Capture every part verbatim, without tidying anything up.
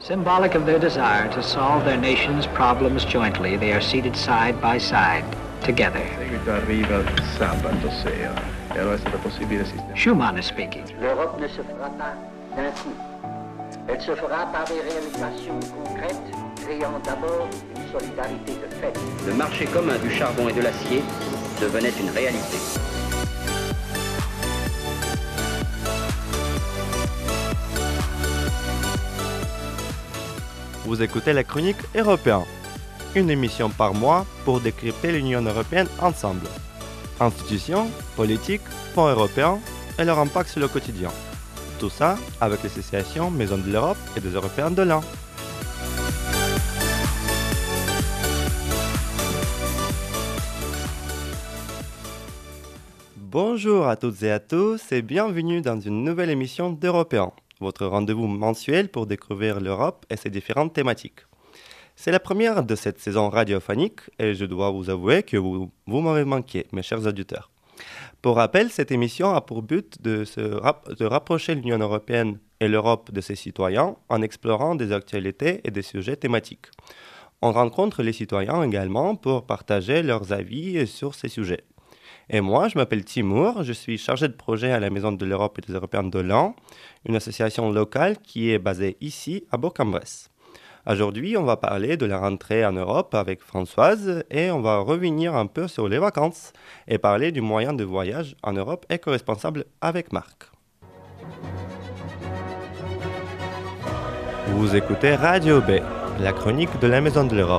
Symbolic of their desire to solve their nation's problems jointly, they are seated side by side, together. Seguito arriva il sabato sera e allora è stato possibile sistemare. Schuman is speaking. L'Europe ne se fera pas d'un coup. Elle se fera par des réalisations concrètes, créant d'abord une solidarité de fait. Le marché commun du charbon et de l'acier devenait une réalité. Vous écoutez la chronique européenne, une émission par mois pour décrypter l'Union européenne ensemble. Institutions, politiques, fonds européens et leur impact sur le quotidien. Tout ça avec l'association Maison de l'Europe et des Européens de l'An. Bonjour à toutes et à tous et bienvenue dans une nouvelle émission d'Européens, votre rendez-vous mensuel pour découvrir l'Europe et ses différentes thématiques. C'est la première de cette saison radiophonique et je dois vous avouer que vous, vous m'avez manqué, mes chers auditeurs. Pour rappel, cette émission a pour but de, se rap- de rapprocher l'Union européenne et l'Europe de ses citoyens en explorant des actualités et des sujets thématiques. On rencontre les citoyens également pour partager leurs avis sur ces sujets. Et moi, je m'appelle Timur, je suis chargé de projet à la Maison de l'Europe et des Européens de l'An, une association locale qui est basée ici à Bourg-en-Bresse. Aujourd'hui, on va parler de la rentrée en Europe avec Françoise et on va revenir un peu sur les vacances et parler du moyen de voyage en Europe éco-responsable avec Marc. Vous écoutez Radio B, la chronique de la Maison de l'Europe.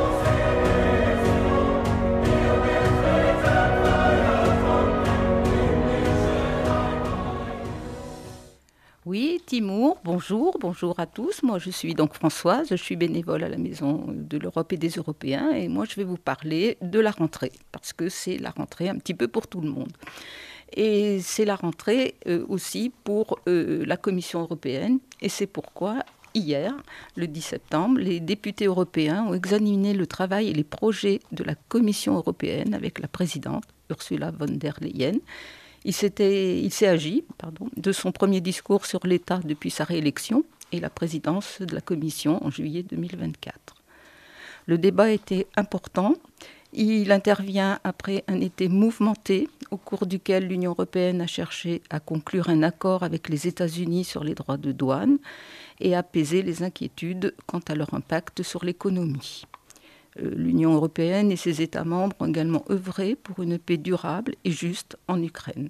Oui, Timur, bonjour, bonjour à tous. Moi, je suis donc Françoise, je suis bénévole à la Maison de l'Europe et des Européens et moi, je vais vous parler de la rentrée parce que c'est la rentrée un petit peu pour tout le monde. Et c'est la rentrée euh, aussi pour euh, la Commission européenne et c'est pourquoi hier, le dix septembre, les députés européens ont examiné le travail et les projets de la Commission européenne avec la présidente Ursula von der Leyen. Il, s'était, il s'est agi pardon, de son premier discours sur l'État depuis sa réélection et la présidence de la Commission en juillet deux mille vingt-quatre. Le débat était important. Il intervient après un été mouvementé au cours duquel l'Union européenne a cherché à conclure un accord avec les États-Unis sur les droits de douane et apaiser les inquiétudes quant à leur impact sur l'économie. L'Union européenne et ses États membres ont également œuvré pour une paix durable et juste en Ukraine.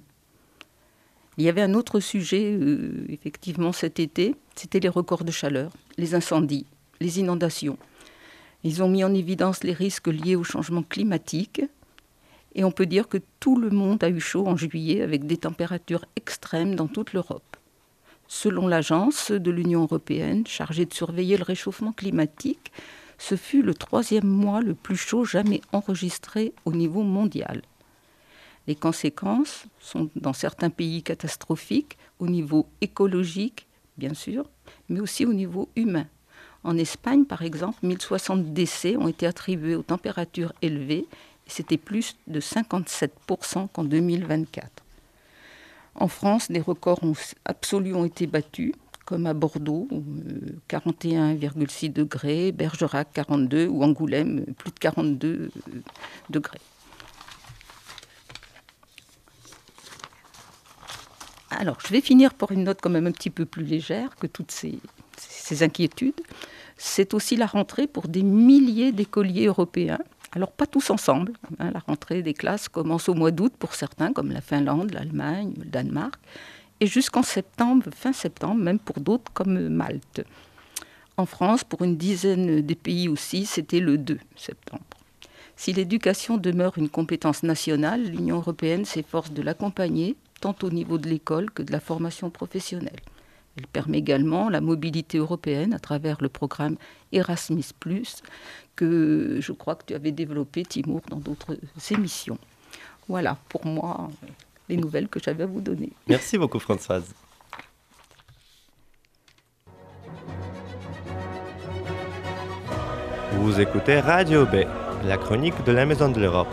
Il y avait un autre sujet, euh, effectivement, cet été, c'était les records de chaleur, les incendies, les inondations. Ils ont mis en évidence les risques liés au changement climatique et on peut dire que tout le monde a eu chaud en juillet avec des températures extrêmes dans toute l'Europe. Selon l'agence de l'Union européenne chargée de surveiller le réchauffement climatique, ce fut le troisième mois le plus chaud jamais enregistré au niveau mondial. Les conséquences sont dans certains pays catastrophiques, au niveau écologique, bien sûr, mais aussi au niveau humain. En Espagne, par exemple, mille soixante décès ont été attribués aux températures élevées, et c'était plus de cinquante-sept pour cent qu'en deux mille vingt-quatre. En France, des records ont, absolus ont été battus, comme à Bordeaux, quarante et un virgule six degrés, Bergerac quarante-deux ou Angoulême, plus de quarante-deux degrés. Alors, je vais finir par une note quand même un petit peu plus légère que toutes ces, ces inquiétudes. C'est aussi la rentrée pour des milliers d'écoliers européens. Alors, pas tous ensemble. Hein, la rentrée des classes commence au mois d'août pour certains, comme la Finlande, l'Allemagne, le Danemark. Et jusqu'en septembre, fin septembre, même pour d'autres comme Malte. En France, pour une dizaine de pays aussi, c'était le deux septembre. Si l'éducation demeure une compétence nationale, l'Union européenne s'efforce de l'accompagner, tant au niveau de l'école que de la formation professionnelle. Elle permet également la mobilité européenne à travers le programme Erasmus plus, que je crois que tu avais développé, Timur, dans d'autres émissions. Voilà, pour moi, les nouvelles que j'avais à vous donner. Merci beaucoup Françoise. Vous écoutez Radio B, la chronique de la Maison de l'Europe.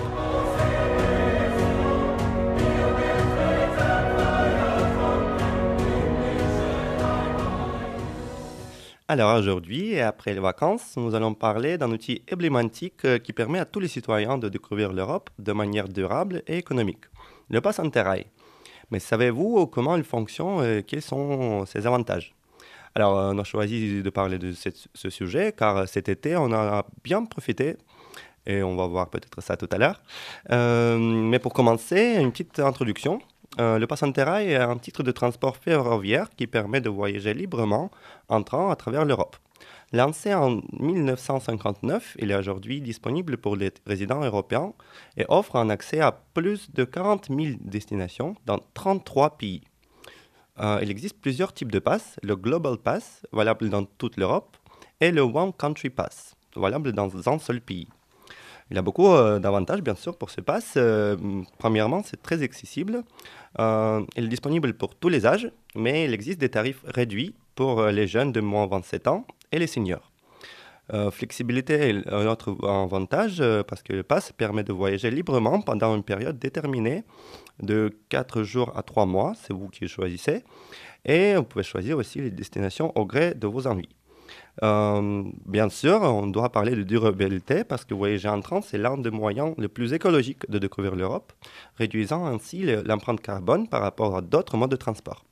Alors aujourd'hui, et après les vacances, nous allons parler d'un outil emblématique euh, qui permet à tous les citoyens de découvrir l'Europe de manière durable et économique, le pass Interrail. Mais savez-vous comment il fonctionne et quels sont ses avantages? Alors, on a choisi de parler de ce, ce sujet car cet été, on a bien profité et on va voir peut-être ça tout à l'heure. Euh, mais pour commencer, une petite introduction. Euh, le pass Interrail est un titre de transport ferroviaire qui permet de voyager librement en train à travers l'Europe. Lancé en mille neuf cent cinquante-neuf, il est aujourd'hui disponible pour les résidents européens et offre un accès à plus de quarante mille destinations dans trente-trois pays. Euh, il existe plusieurs types de passes, le Global Pass, valable dans toute l'Europe, et le One Country Pass, valable dans un seul pays. Il y a beaucoup euh, d'avantages, bien sûr, pour ce pass. Euh, premièrement, c'est très accessible. Euh, il est disponible pour tous les âges, mais il existe des tarifs réduits pour euh, les jeunes de moins de vingt-sept ans et les seniors. Euh, flexibilité est un autre avantage euh, parce que le pass permet de voyager librement pendant une période déterminée de quatre jours à trois mois, c'est vous qui choisissez. Et vous pouvez choisir aussi les destinations au gré de vos envies. Euh, bien sûr, on doit parler de durabilité parce que voyager en train, c'est l'un des moyens les plus écologiques de découvrir l'Europe, réduisant ainsi l'empreinte carbone par rapport à d'autres modes de transport.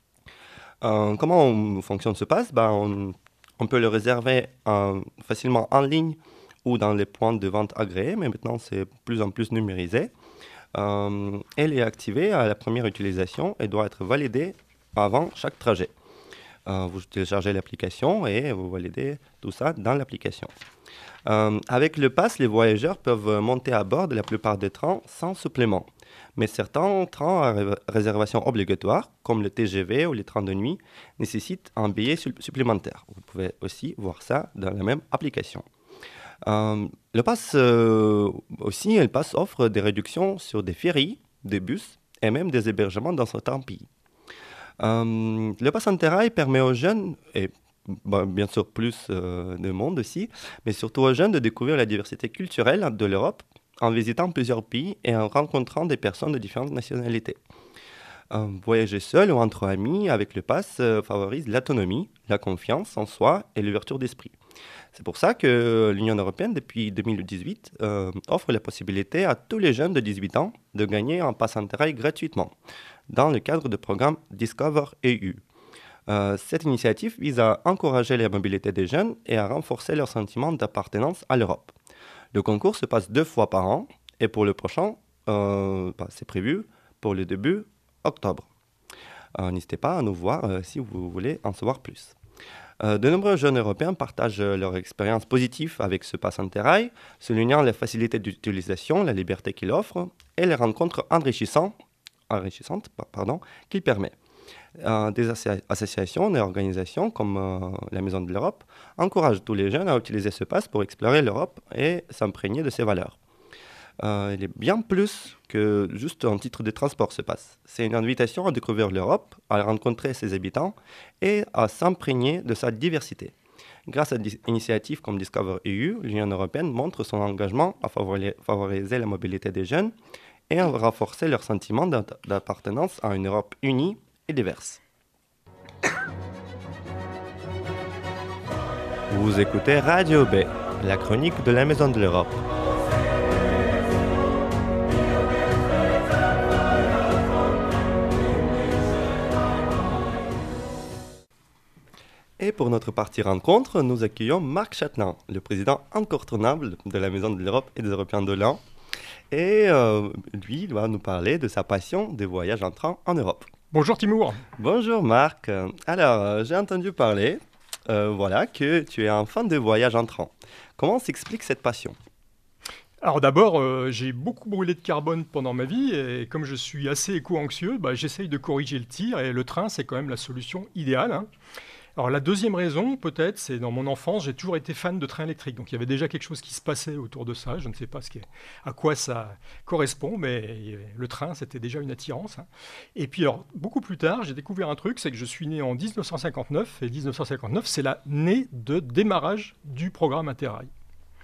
Euh, comment on fonctionne ce pass? Ben, on, on peut le réserver euh, facilement en ligne ou dans les points de vente agréés, mais maintenant c'est de plus en plus numérisé. Euh, elle est activée à la première utilisation et doit être validée avant chaque trajet. Euh, vous téléchargez l'application et vous validez tout ça dans l'application. Euh, avec le pass, les voyageurs peuvent monter à bord de la plupart des trains sans supplément. Mais certains trains à ré- réservation obligatoire, comme le T G V ou les trains de nuit, nécessitent un billet su- supplémentaire. Vous pouvez aussi voir ça dans la même application. Euh, le pass euh, aussi, le pass offre des réductions sur des ferries, des bus et même des hébergements dans certains pays. Euh, le pass Interrail permet aux jeunes, et bah, bien sûr plus euh, de monde aussi, mais surtout aux jeunes de découvrir la diversité culturelle de l'Europe en visitant plusieurs pays et en rencontrant des personnes de différentes nationalités. Euh, voyager seul ou entre amis avec le pass euh, favorise l'autonomie, la confiance en soi et l'ouverture d'esprit. C'est pour ça que l'Union européenne, depuis deux mille dix-huit, euh, offre la possibilité à tous les jeunes de dix-huit ans de gagner un pass Interrail gratuitement, dans le cadre du programme Discover E U. Euh, cette initiative vise à encourager la mobilité des jeunes et à renforcer leur sentiment d'appartenance à l'Europe. Le concours se passe deux fois par an et pour le prochain, euh, bah, c'est prévu pour le début octobre. Euh, n'hésitez pas à nous voir euh, si vous voulez en savoir plus. Euh, de nombreux jeunes européens partagent euh, leur expérience positive avec ce pass Interrail, soulignant la facilité d'utilisation, la liberté qu'il offre et les rencontres enrichissantes, enrichissantes pardon, qu'il permet. Euh, des associ- associations et organisations comme euh, la Maison de l'Europe encouragent tous les jeunes à utiliser ce pass pour explorer l'Europe et s'imprégner de ses valeurs. Euh, il est bien plus que juste un titre de transport, ce pass. C'est une invitation à découvrir l'Europe, à rencontrer ses habitants et à s'imprégner de sa diversité. Grâce à des initiatives comme Discover E U, l'Union européenne montre son engagement à favori- favoriser la mobilité des jeunes et à renforcer leur sentiment d'app- d'appartenance à une Europe unie et diverse. Vous écoutez Radio B, la chronique de la Maison de l'Europe. Et pour notre partie rencontre, nous accueillons Marc Chatelain, le président incontournable de la Maison de l'Europe et des Européens de l'An. Et euh, lui, il va nous parler de sa passion des voyages en train en Europe. Bonjour Timour. Bonjour Marc. Alors, euh, j'ai entendu parler euh, voilà, que tu es un fan de voyages en train. Comment s'explique cette passion ? Alors d'abord, euh, j'ai beaucoup brûlé de carbone pendant ma vie et comme je suis assez éco-anxieux, bah, j'essaye de corriger le tir et le train, c'est quand même la solution idéale, hein. Alors la deuxième raison, peut-être, c'est dans mon enfance, j'ai toujours été fan de trains électriques. Donc il y avait déjà quelque chose qui se passait autour de ça. Je ne sais pas ce qui est, à quoi ça correspond, mais le train, c'était déjà une attirance, hein. Et puis alors, beaucoup plus tard, j'ai découvert un truc, c'est que je suis né en dix-neuf cent cinquante-neuf, et dix-neuf cent cinquante-neuf, c'est l'année de démarrage du programme Interrail.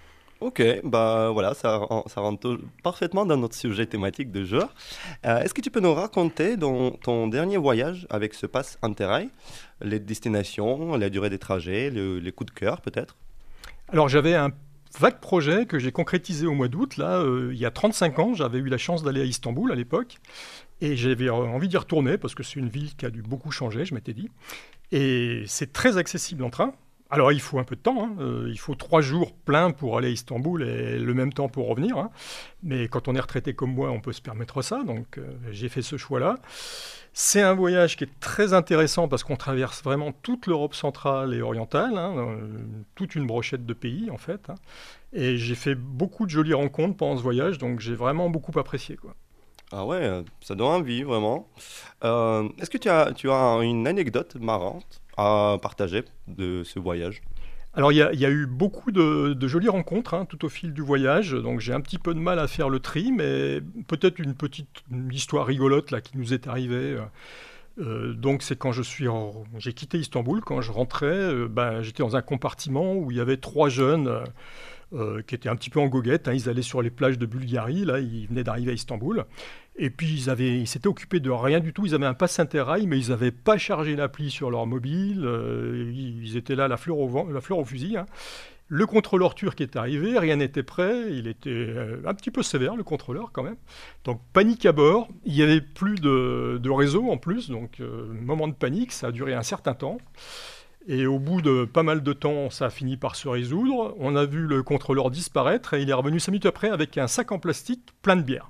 Ok, bah voilà, ça, ren- ça rentre parfaitement dans notre sujet thématique de jour. Euh, est-ce que tu peux nous raconter dans ton dernier voyage avec ce pass Interrail, les destinations, la durée des trajets, le- les coups de cœur peut-être? Alors j'avais un vague projet que j'ai concrétisé au mois d'août. Là, euh, il y a trente-cinq ans, j'avais eu la chance d'aller à Istanbul à l'époque. Et j'avais euh, envie d'y retourner parce que c'est une ville qui a dû beaucoup changer, je m'étais dit. Et c'est très accessible en train. Alors il faut un peu de temps, hein. Euh, il faut trois jours pleins pour aller à Istanbul et le même temps pour revenir, hein. Mais quand on est retraité comme moi, on peut se permettre ça, donc euh, j'ai fait ce choix-là. C'est un voyage qui est très intéressant parce qu'on traverse vraiment toute l'Europe centrale et orientale, hein, euh, toute une brochette de pays en fait, hein. Et j'ai fait beaucoup de jolies rencontres pendant ce voyage, donc j'ai vraiment beaucoup apprécié, quoi. Ah ouais, euh, ça donne envie vraiment. Euh, est-ce que tu as, tu as une anecdote marrante à partager de ce voyage? Alors, il y, a il y a eu beaucoup de, de jolies rencontres, hein, tout au fil du voyage, donc j'ai un petit peu de mal à faire le tri, mais peut-être une petite une histoire rigolote là, qui nous est arrivée. Euh, donc, c'est quand je suis en- j'ai quitté Istanbul, quand je rentrais, euh, ben, j'étais dans un compartiment où il y avait trois jeunes euh, euh, qui étaient un petit peu en goguette, hein. Ils allaient sur les plages de Bulgarie, là, ils venaient d'arriver à Istanbul. Et puis, ils avaient, ils s'étaient occupés de rien du tout. Ils avaient un pass Interrail, mais ils n'avaient pas chargé l'appli sur leur mobile. Euh, ils étaient là, la fleur au vent, la fleur au fusil, hein. Le contrôleur turc est arrivé, rien n'était prêt. Il était euh, un petit peu sévère, le contrôleur, quand même. Donc, panique à bord. Il n'y avait plus de, de réseau en plus. Donc, euh, moment de panique, ça a duré un certain temps. Et au bout de pas mal de temps, ça a fini par se résoudre. On a vu le contrôleur disparaître et il est revenu cinq minutes après avec un sac en plastique plein de bière.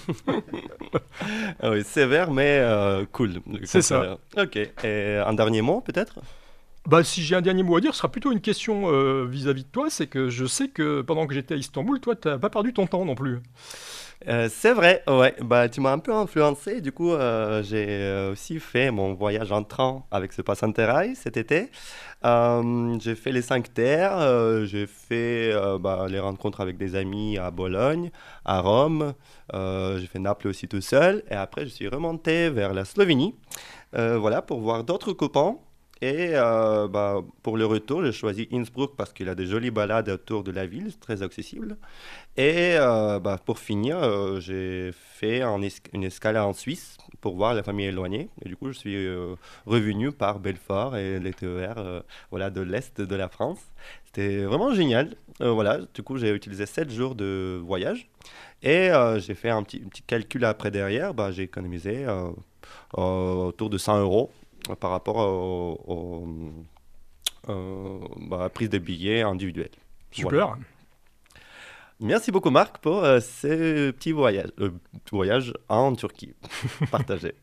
Ah oui, sévère mais euh, cool. le C'est ça. contraire. Ok, et un dernier mot peut-être? Bah, si j'ai un dernier mot à dire, ce sera plutôt une question euh, vis-à-vis de toi. C'est que je sais que pendant que j'étais à Istanbul, toi, tu n'as pas perdu ton temps non plus. Euh, c'est vrai, ouais. Bah, tu m'as un peu influencé. Du coup, euh, j'ai euh, aussi fait mon voyage en train avec ce pass Interrail cet été. Euh, j'ai fait les cinq terres. Euh, j'ai fait euh, bah, les rencontres avec des amis à Bologne, à Rome. Euh, j'ai fait Naples aussi tout seul. Et après, je suis remonté vers la Slovénie. Euh, voilà, pour voir d'autres copains. Et euh, bah, pour le retour, j'ai choisi Innsbruck parce qu'il a des jolies balades autour de la ville, c'est très accessible. Et euh, bah, pour finir, euh, j'ai fait un es- une escale en Suisse pour voir la famille éloignée. Et du coup, je suis euh, revenu par Belfort et les T E R euh, voilà, de l'Est de la France. C'était vraiment génial. Euh, voilà, du coup, j'ai utilisé sept jours de voyage. Et euh, j'ai fait un petit, un petit calcul après derrière. Bah, j'ai économisé euh, euh, autour de cent euros euh, par rapport au, au, euh, bah, prise de billets individuels. Voilà. Super. Merci beaucoup Marc pour euh, ce petit voyage, euh, voyage en Turquie partagé.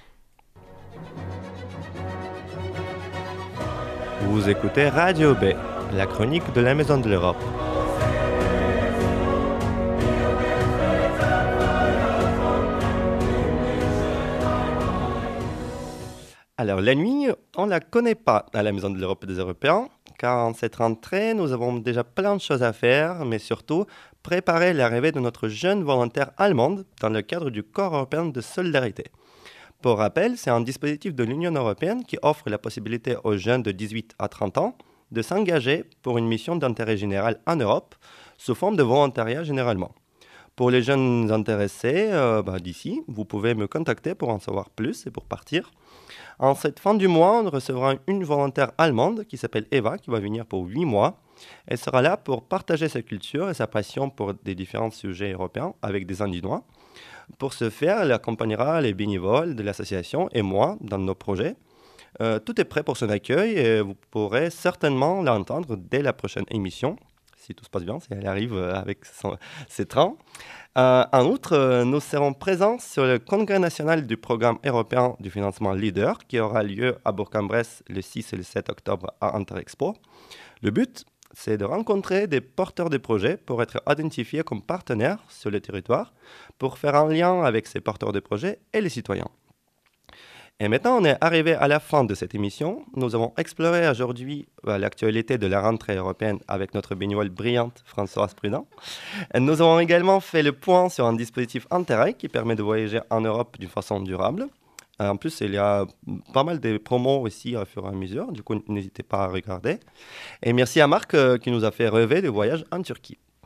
Vous écoutez Radio B, la chronique de la Maison de l'Europe. Alors la nuit, on ne la connaît pas à la Maison de l'Europe des Européens, car en cette rentrée, nous avons déjà plein de choses à faire, mais surtout préparer l'arrivée de notre jeune volontaire allemande dans le cadre du Corps européen de solidarité. Pour rappel, c'est un dispositif de l'Union européenne qui offre la possibilité aux jeunes de dix-huit à trente ans de s'engager pour une mission d'intérêt général en Europe, sous forme de volontariat généralement. Pour les jeunes intéressés euh, bah, d'ici, vous pouvez me contacter pour en savoir plus et pour partir. En cette fin du mois, on recevra une volontaire allemande qui s'appelle Eva, qui va venir pour huit mois. Elle sera là pour partager sa culture et sa passion pour des différents sujets européens avec des Indignois. Pour ce faire, elle accompagnera les bénévoles de l'association et moi dans nos projets. Euh, tout est prêt pour son accueil et vous pourrez certainement l'entendre dès la prochaine émission, si tout se passe bien, si elle arrive avec son, ses trains. Euh, en outre, euh, nous serons présents sur le congrès national du programme européen du financement Leader qui aura lieu à Bourg-en-Bresse le six et le sept octobre à Interexpo. Le but, c'est de rencontrer des porteurs de projets pour être identifiés comme partenaires sur le territoire, pour faire un lien avec ces porteurs de projets et les citoyens. Et maintenant, on est arrivé à la fin de cette émission. Nous avons exploré aujourd'hui euh, l'actualité de la rentrée européenne avec notre bénévole brillante Françoise Prudent. Et nous avons également fait le point sur un dispositif Interrail qui permet de voyager en Europe d'une façon durable. Euh, En plus, il y a pas mal de promos aussi au fur et à mesure. Du coup, n'hésitez pas à regarder. Et merci à Marc euh, qui nous a fait rêver de voyage en Turquie.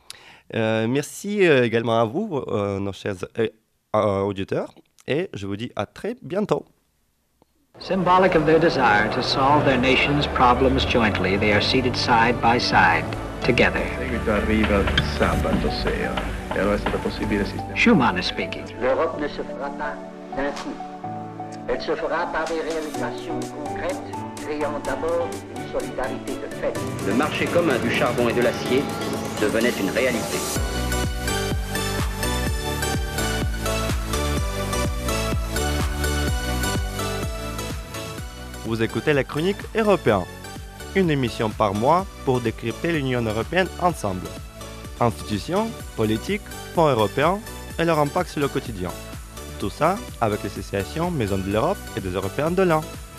Euh, merci euh, également à vous, euh, nos chers euh, euh, auditeurs, et je vous dis à très bientôt. Symbolic of their desire to solve their nation's problems jointly, they are seated side by side, together. In seguito arriva il sabato sera e allora è stato possibile sistemare. Schumann is speaking. L'Europe ne se fera pas d'un coup. Elle se fera par des réalisations concrètes, créant d'abord une solidarité de fait. Le marché commun du charbon et de l'acier devenait une réalité. Vous écoutez la chronique européenne, une émission par mois pour décrypter l'Union européenne ensemble. Institutions, politiques, fonds européens et leur impact sur le quotidien. Tout ça avec l'association Maison de l'Europe et des Européens de l'An.